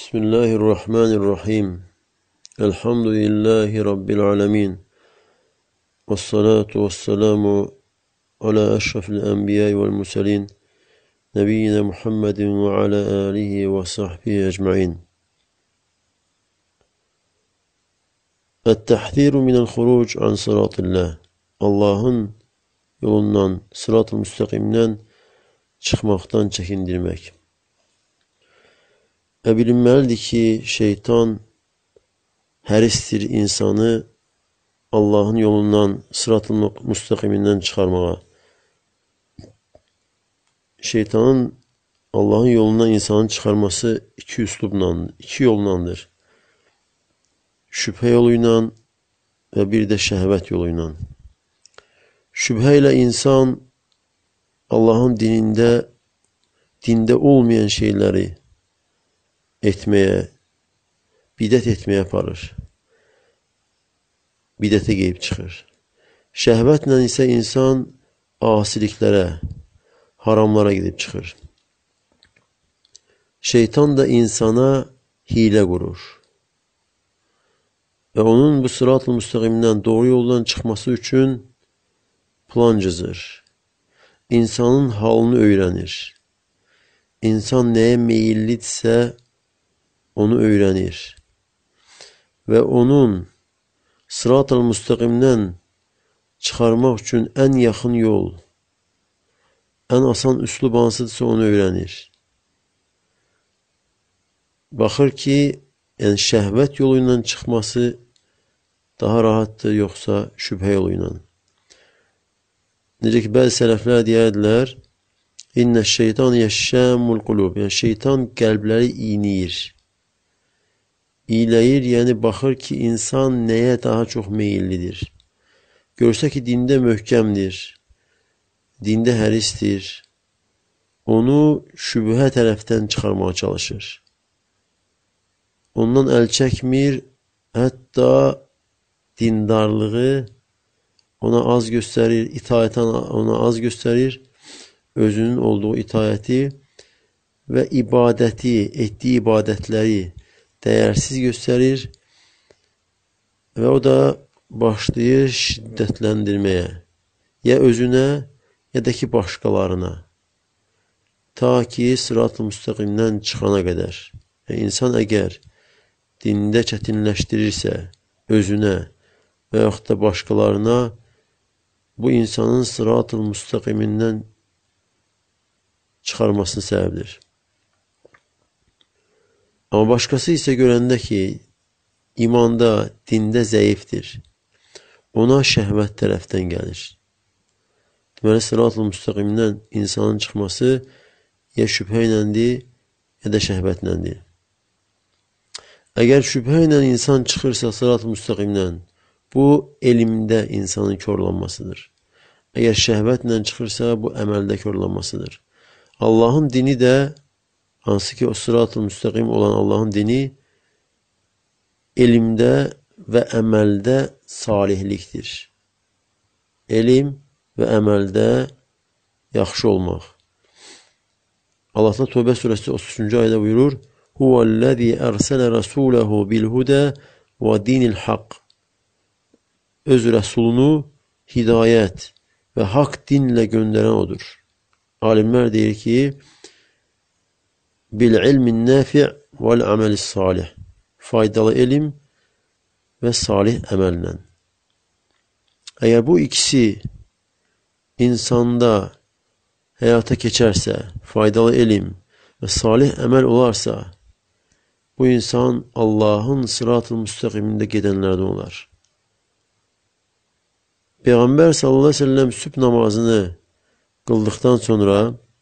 Bismillahirrahmanirrahim. Elhamdülillahi Rabbil alemin. Vessalatu vesselamu ala eşrafil enbiya'i vel murselin. Nebiyyina Muhammedin ve ala alihi ve sahbihi ecma'in. Et-tahziru minel huruc an sıratillah. Allah'ın yolundan, sırat-ı müstakimden çıkmaktan çekindirmek. Bilinməlidir ki, şeytan həristir insanı Allah'ın yolundan, sırat-ı müstakimindən çıxarmağa. Şeytanın Allah'ın yolundan insanı çıxarması iki üslubla, iki yollandır. Şübhə yolu ilə və bir də şəhvət yolu ilə. Şübhə ilə insan Allah'ın dində olmayan şeyləri etməyə, bidət etməyə aparır. Bidətə qeyib çıxır. Şəhvətlə isə insan asiliklərə, haramlara gedib çıxır. Şeytan da insana hilə qurur. Və onun bu sırat-ı müstəqimdən, doğru yoldan çıxması üçün plan cızır. İnsanın halını öyrənir. İnsan nəyə meyillidirsə, onu öyrənir. Və onun sırat-ı müstəqimdən çıxarmaq üçün ən yaxın yol, ən asan üslub hansıdırsa onu öyrənir. Baxır ki, yəni şəhvət yolu ilə çıxması daha rahatdır, yoxsa şübhə yolu ilə. Necə ki, bəzi sələflər deyərdilər, İnnə şeytan yəşşəmul qulub. Yəni, şeytan qəlbləri iyniyir. İyləyir, yəni baxır ki, insan nəyə daha çox meyillidir. Görsə ki, dində möhkəmdir, dində həristir, onu şübhə tərəfdən çıxarmağa çalışır. Ondan əl çəkmir, hətta dindarlığı ona az göstərir, itaəti ona az göstərir, özünün olduğu itaəti və ibadəti, etdiyi ibadətləri dəyərsiz göstərir və o da başlayır şiddətləndirməyə, ya özünə, ya da ki başqalarına, ta ki sırat-ı müstəqimdən çıxana qədər. İnsan əgər dində çətinləşdirirsə özünə və yaxud da başqalarına, bu insanın sırat-ı müstəqimindən çıxarmasını səbəbdir. Amma başqası isə görəndə ki, imanda, dində zəifdir, ona şəhvət tərəfdən gəlir. Deməli, sırat-ı müstəqimdən insanın çıxması ya şübhə iləndir, ya da şəhvətləndir. Əgər şübhə ilə insan çıxırsa sırat-ı müstəqimdən, bu elmdə insanın körlanmasıdır. Əgər şəhvətlə çıxırsa, bu əməldə körlanmasıdır. Allahın dini də, hansı ki o sırat-ı müstəqim olan Allahın dini, elmdə və əməldə salihlikdir. Elm və əməldə yaxşı olmaq. Allah Tövbə surəsi 33-cü ayədə buyurur, Huvəl-ləzi ərsələ rəsuləhu bil-hudə və dinil-haqq. Öz rəsulunu hidayət və haqq dinlə göndərən odur. Alimlər deyir ki, bil-ilmin nafi' vəl-əməlis salih. Faydalı elm və salih əməllə. Əgər bu ikisi insanda həyata keçərsə, faydalı elm və salih əməl olarsa, bu insan Allahın sırat-ı müstəqimində gedənlərdən olar. Peyğəmbər sallallahu aleyhi ve sellem sübh namazını qıldıqdan sonra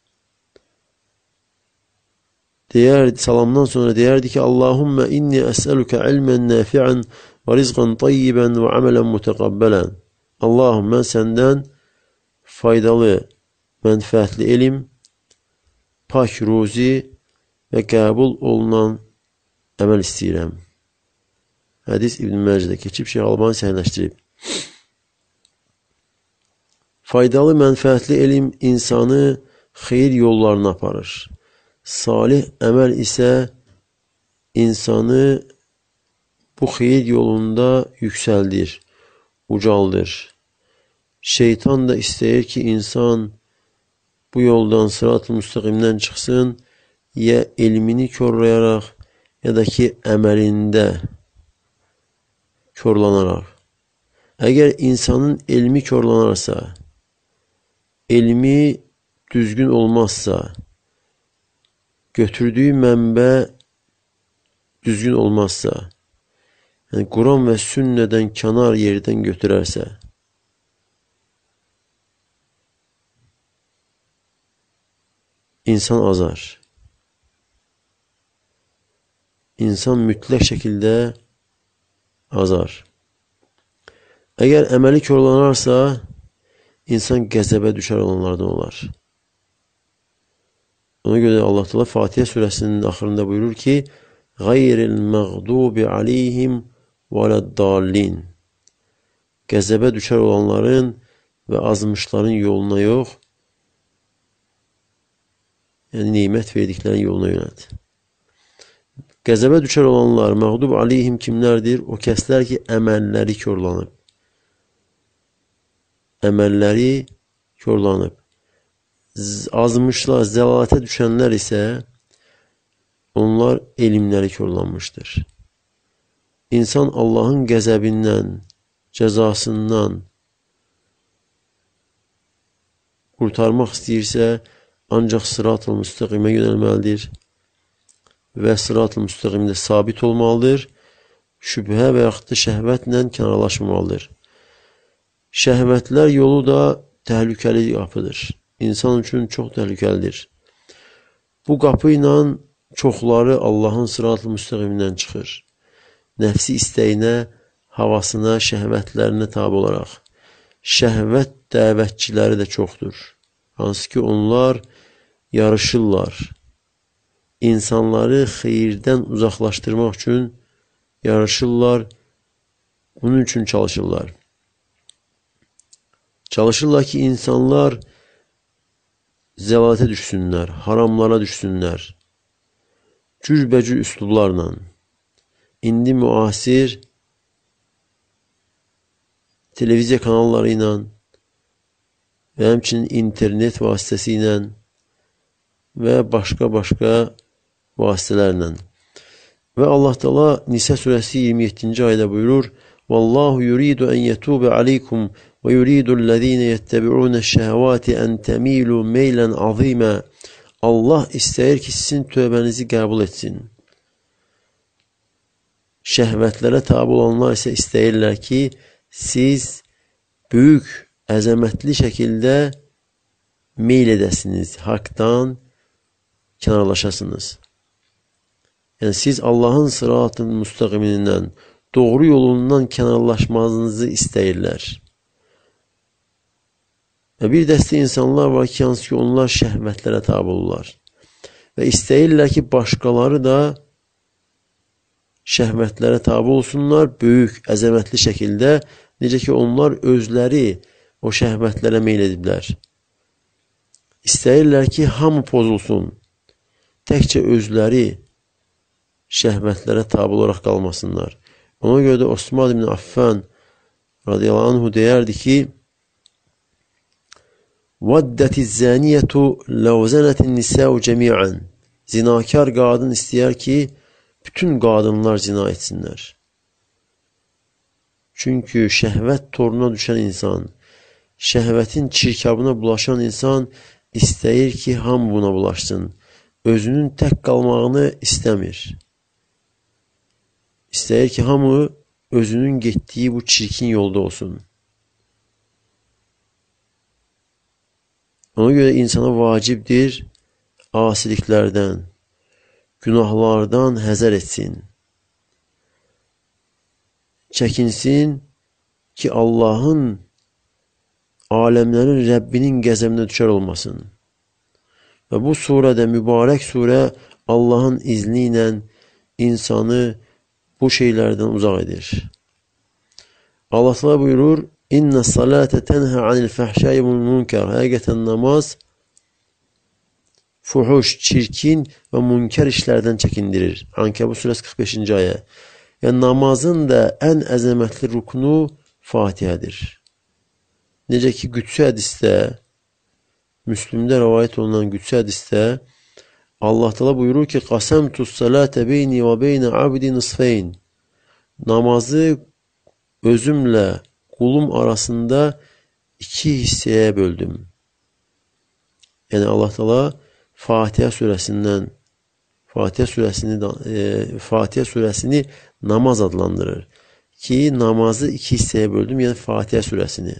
salamdan sonra deyərdi ki, Allahümmə inni əsəlükə ilmən nəfi'ən və rizqən tayyibən və əmələn mütəqabbələn. Allahım, mən səndən faydalı, mənfəətli elm, pak ruzi və qəbul olunan əməl istəyirəm. Hədis İbn Məcədə keçib, Şeyx Albani səhihləşdirib. Faydalı, mənfəətli elm insanı xeyir yollarına aparır. Salih əməl isə insanı bu xeyir yolunda yüksəldir, ucaldır. Şeytan da istəyir ki, insan bu yoldan, sırat-ı müstəqimdən çıxsın, ya elmini körləyərək, ya da ki, əməlində körlənərək. Əgər insanın elmi körlənərsə, elmi düzgün olmazsa, götürdüyü mənbə düzgün olmazsa, yəni Quran və sünnədən kənar yerdən götürərsə, insan azar. İnsan mütləq şəkildə azar. Əgər əməli körlənərsə, insan qəzəbə düşər olanlardan olar. Ona görə Allah Teala Fatihə surəsinin axırında buyurur ki, Qayril məğdubi aleyhim vələddallin. Qəzəbə düşər olanların və azmışların yoluna yox, yəni nimət verdiklərin yoluna yönət. Qəzəbə düşər olanlar, məğdub aleyhim kimlərdir? O kəslər ki, əməlləri körlanıb. Əməlləri körlanıb. Azmışlar, zəlalətə düşənlər isə onlar elmləri körlanmışdır. İnsan Allahın qəzəbindən, cəzasından qurtarmaq istəyirsə, ancaq sırat-ı müstəqimə yönəlməlidir və sırat-ı müstəqimdə sabit olmalıdır. Şübhə və yaxud da şəhvətlə kənarlaşmamalıdır. Şəhvətlər yolu da təhlükəli qapıdır. İnsan üçün çox təhlükəlidir. Bu qapı ilə çoxları Allahın sırat-ı müstəqimindən çıxır. Nəfsi istəyinə, havasına, şəhvətlərinə tabi olaraq. Şəhvət dəvətçiləri də çoxdur. Hansı ki, onlar yarışırlar. İnsanları xeyirdən uzaqlaşdırmaq üçün yarışırlar. Bunun üçün çalışırlar. Çalışırlar ki, insanlar zəlalətə düşsünlər, haramlara düşsünlər. Cürbəcür üslublarla. İndi müasir televiziya kanalları ilə və həmçinin internet vasitəsi ilə və başqa vasitələrlə. Və Allah Teala Nisə surəsi 27-ci ayədə buyurur: "Vallahu yuridu an yetube aleykum və yuridu allazina yettebi'une'ş-şehevati en temilu meylen azima." Allah istəyir ki, sizin tövbənizi qəbul etsin. Şəhvətlərə tabi olanlar isə istəyirlər ki, siz böyük, əzəmətli şəkildə meyl edəsiniz, haqdan kənarlaşasınız. Yəni, siz Allahın sırat-ı müstəqimindən, doğru yolundan kənarlaşmanızı istəyirlər. Və bir dəstə insanlar var ki, hansı ki, onlar şəhvətlərə tabi olurlar. Və istəyirlər ki, başqaları da şəhvətlərə tabi olsunlar, böyük, əzəmətli şəkildə, necə ki, onlar özləri o şəhvətlərə meyl ediblər. İstəyirlər ki, hamı pozulsun, təkcə özləri şəhvətlərə tabi olaraq qalmasınlar. Ona görə də Osman ibn Affan radiyallahu anhu deyərdi ki, "Vaddətiz-zaniyyətu ləvzənətin-nisəu cəmi'ən." Zinakar qadın istəyər ki, bütün qadınlar zina etsinlər. Çünki şəhvət toruna düşən insan, şəhvətin çirkabına bulaşan insan istəyir ki, hamı buna bulaşsın. Özünün tək qalmağını istəmir. İstəyir ki, hamı özünün getdiyi bu çirkin yolda olsun. Ona görə insana vacibdir asiliklərdən, günahlardan həzər etsin. Çəkinsin ki, Allahın, aləmlərin Rəbbinin qəzəbinə düşər olmasın. Və bu surədə, mübarək surə Allahın izni ilə insanı bu şeylərdən uzaq edir. Allah Teala buyurur: "İnne salate tenha anil fahşai vel munkar." Həqiqətən namaz fuhuş, çirkin və münker işlərdən çəkindirir. Ankəbut surəsi 45-ci ayə. Yəni namazın da ən əzəmətli rukunu Fatihədir. Necə ki, qüdsi hədisdə, Müslümdə rəvayət olunan qüdsi hədisdə Allah Teala buyurur ki, "Qasamtus salate beyni və beynə abdi nisfayn." Namazı özümlə qulum arasında iki hissəyə böldüm. Yəni Allah Teala Fatihə surəsini namaz adlandırır. Ki, namazı iki hissəyə böldüm, yəni Fatihə surəsini.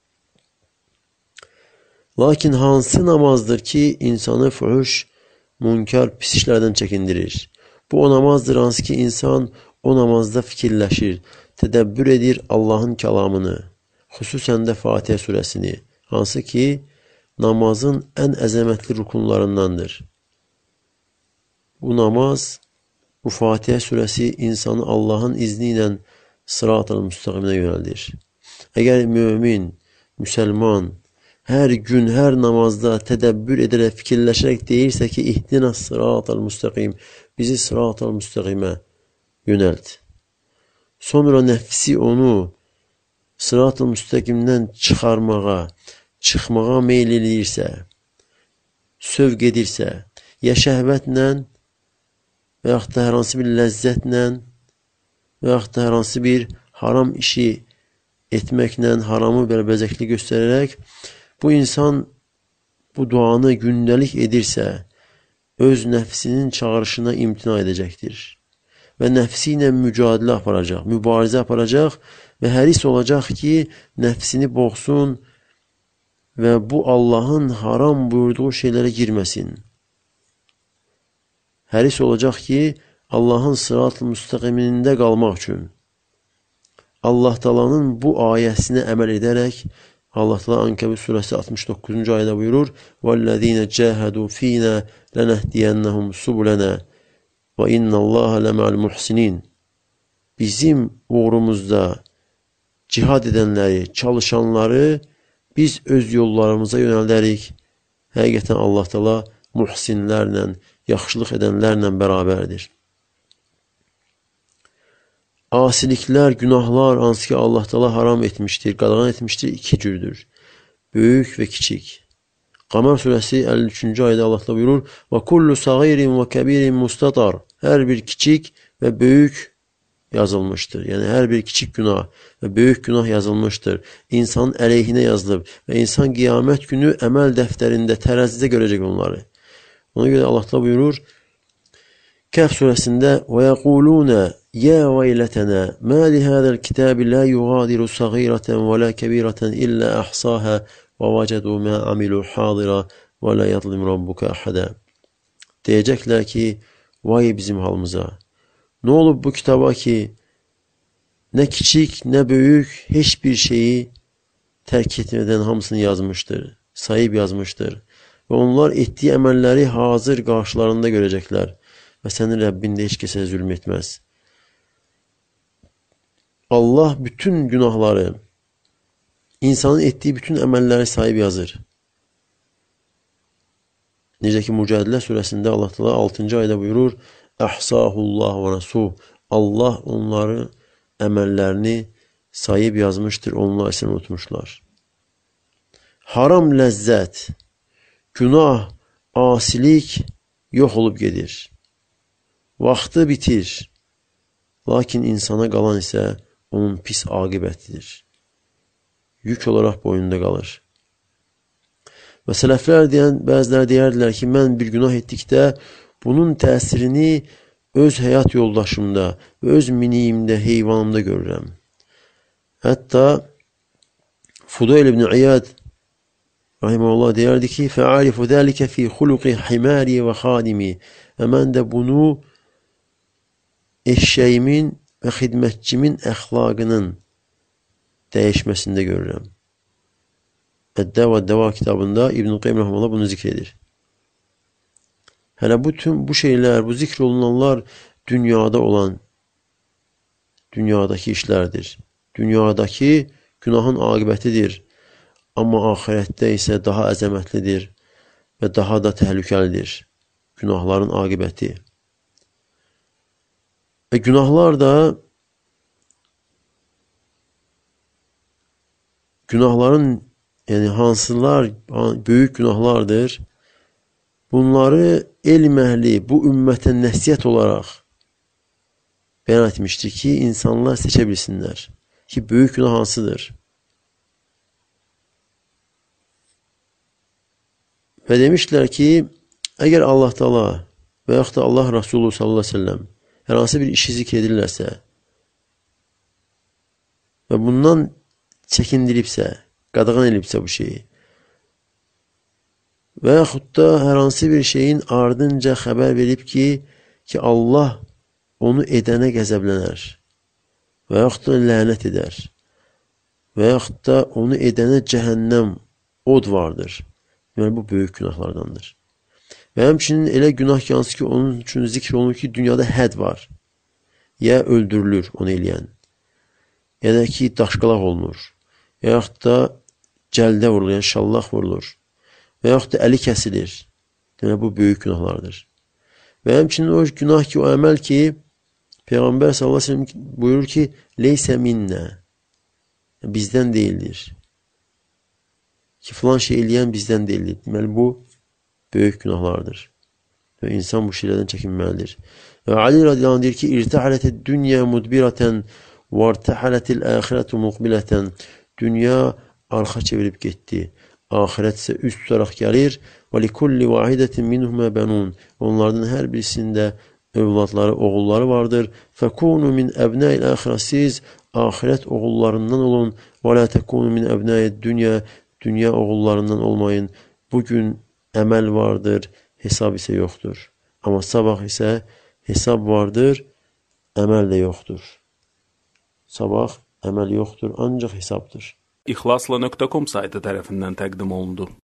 Lakin hansı namazdır ki, insanı fuhuş, münker, pis işlərdən çəkindirir? Bu o namazdır, hansı ki, insan o namazda fikirləşir, tədəbbür edir Allahın kəlamını, xüsusən də Fatihə surəsini, hansı ki, namazın ən əzəmətli rukunlarındandır. Bu namaz, bu Fatihə surəsi insanı Allahın izni ilə sırat-ı müstəqiminə yönəldir. Əgər mümin, müsəlman hər gün, hər namazda tədəbbür edərək, fikirləşərək deyirsə ki, ihdina sırat-ı müstəqim, bizi sırat-ı müstəqimə yönəlt. Sonra nəfsi onu sırat-ı müstəqimdən çıxmağa meyl edirsə, sövq edirsə, ya şəhvətlə və yaxud da hər hansı bir ləzzətlə və yaxud da hər hansı bir haram işi etməklə, haramı belə bəzəkli göstərərək, bu insan bu duanı gündəlik edirsə, öz nəfsinin çağırışına imtina edəcəkdir. Və nəfsi ilə mücadilə aparacaq, mübarizə aparacaq və həris olacaq ki, nəfsini boğsun və bu Allahın haram buyurduğu şeylərə girməsin. Həris olacaq ki, Allahın sırat-ı müstəqimində qalmaq üçün. Allah Taala'nın bu ayəsinə əməl edərək, Allah Teala Ankəbut surəsi 69-cu ayədə buyurur: "Vəllezîne cahadu fînâ lenehdiyennehum subulena və innallaha lema'al muhsinin." Bizim uğrumuzda cihad edənləri, çalışanları biz öz yollarımıza yönəldərik. Həqiqətən Allah Teala muhsinlərlə, yaxşılıq edənlərlə bərabərdir. Asiliklər, günahlar, hansı ki Allah Teala haram etmişdir, qadağan etmişdir, iki cürdür. Böyük və kiçik. Qamar surəsi 53-cü ayədə Allah Teala buyurur: "Və kullu sagirin və kebirin mustatar." Hər bir kiçik və böyük yazılmışdır. Yəni hər bir kiçik günah və böyük günah yazılmışdır. İnsanın əleyhinə yazılıb və insan qiyamət günü əməl dəftərində, tərəzidə görəcək onları. Ona görə Allah Teala buyurur Kəhf surəsində: "Və yəquluna ya veyletena ma li hadal kitabi la yughadiru saghiratan və la kabiratan illa ahsaha və vəcədu ma amilu hadira və la yadlim rabbuka ahada." Deyəcəklər ki, vay bizim halımıza. Nə olub bu kitaba ki, nə kiçik, nə böyük heç bir şeyi tərk etmədən hamısını yazmışdır, sayıb yazmışdır. Və onlar etdiyi əməlləri hazır qarşılarında görəcəklər. Və sənin Rəbbin də heç kəsə zülm etməz. Allah bütün günahları, insanın etdiyi bütün əməlləri sayıb yazır. Necə ki, Mücadilə surəsində Allah Teala 6-cı ayda buyurur: "Əhsahullah və nasuh." Allah onları, əməllərini sayıb yazmışdır, onlar isə unutmuşlar. Haram ləzzət, günah, asilik yox olub gedir. Vaxtı bitir. Lakin insana qalan isə onun pis aqibətidir. Yük olaraq boynunda qalır. Və sələflər deyən, bəziləri deyərdilər ki, mən bir günah etdikdə bunun təsirini öz həyat yoldaşımda və öz miniyimdə, heyvanımda görürəm. Hətta Fudayl ibn İyad rahimehullah deyərdi ki, "Fa'arifu zalika fi xuluqi himari və xadimi." Və mən də bunu eşşəyimin və xidmətçimin əxlaqının dəyişməsində görürəm. Əd-Dəva Dəva kitabında İbn-i Qeym rahimehullah bunu zikr edir. Hələ bütün bu şeylər, bu zikr olunanlar dünyada olan, dünyadakı işlərdir. Dünyadakı günahın aqibətidir. Amma axirətdə isə daha əzəmətlidir və daha da təhlükəlidir. Günahların aqibəti. Və günahlar da günahların yəni hansılar böyük günahlardır? Bunları elm əhli bu ümmətə nəsihət olaraq bəyan etmişdir ki, insanlar seçə bilsinlər ki, böyük günah hansıdır? Və demişlər ki, əgər Allah Taala və yaxud da Allah Rasulü sallallahu əleyhi və səlləm hər hansı bir işi zikr edirlərsə və bundan çəkindiribsə, qadağan edibsə bu şeyi və yaxud da hər hansı bir şeyin ardınca xəbər verib ki, Allah onu edənə qəzəblənər və yaxud da lənət edər və yaxud da onu edənə cəhənnəm od vardır. Yəni, bu böyük günahlardandır. Və həmçinin elə günah ki, hansı ki, onun üçün zikr olunur ki, dünyada hədd var. Ya öldürülür onu eləyən, ya da ki, daşqalaq olunur, ya yaxud da cəldə vurulur, yəni şallaq vurulur, və yaxud da əli kəsilir. Yəni, bu böyük günahlardır. Və həmçinin o günah ki, o əməl ki, Peyğəmbər sallallahu əleyhi və səlləm buyurur ki, leysə minnə, bizdən deyildir. Ki, filan şey eləyən bizdən deyildir. Deməli, bu böyük günahlardır. Və insan bu şeylərdən çəkinməlidir. Və Ali radiyallahu anh deyir ki, İrtəhələtə dünya mudbirətən və irtəhələtil əxirətu muqbilətən. Dünya arxa çevirib getdi. Axirət isə üst tutaraq gəlir. Və likulli vahidətin minhumə bənun. Onlardan hər birisində övladları, oğulları vardır. Fəkunu min əbnəil əxirə. Siz axirət oğullarından olun. Və lə təkunu min əbnəil dünya. Dünya oğullarından olmayın. Bugün əməl vardır, hesab isə yoxdur. Amma sabah isə hesab vardır, əməl də yoxdur. Sabah əməl yoxdur, ancaq hesabdır. İxlasla.com saytı tərəfindən təqdim olundu.